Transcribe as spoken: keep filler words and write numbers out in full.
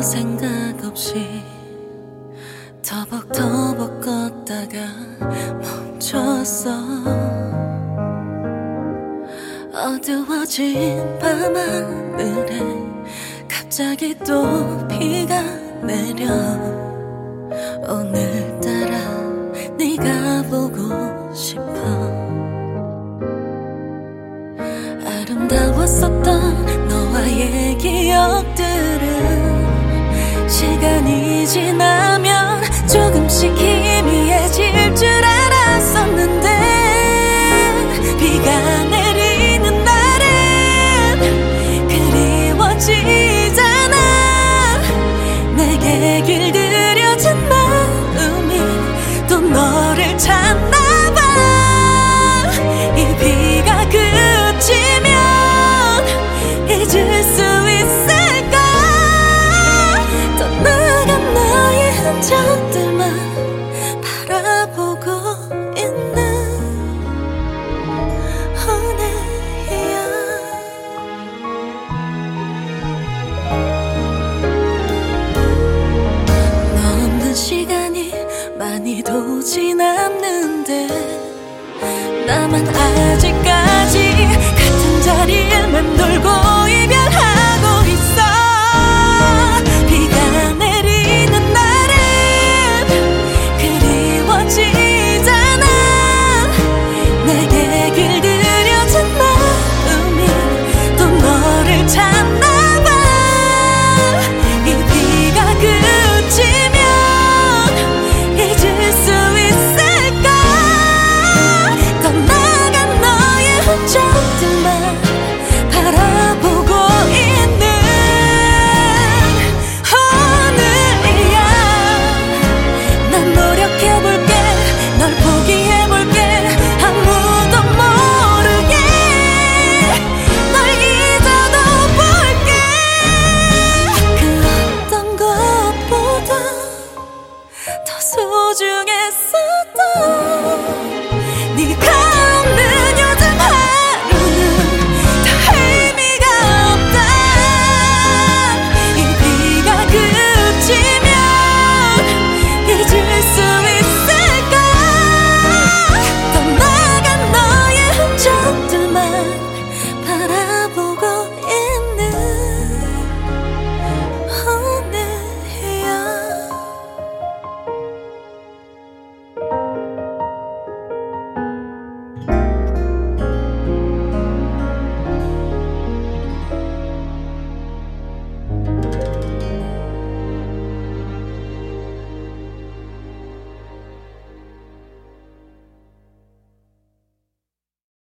생각 없이 터벅터벅 걷다가 멈췄어. 어두워진 밤하늘에 갑자기 또 비가 내려. 오늘따라 네가 보고 싶어. 아름다웠었던 너와의 기억들은 시간이 지나면 조금씩 희미해질 줄 알았었는데, 비가 내리는 날은 그리워지잖아. 내게 길들여진 마음이 또 너를 찾나봐. 이 비가 그치면 잊을 수 있을까? 떠나간 나의 흔적들만 바라보고 있는 오늘이야. 너 없는 시간이 많이도 지났는데 나만 아직까지 같은 자리에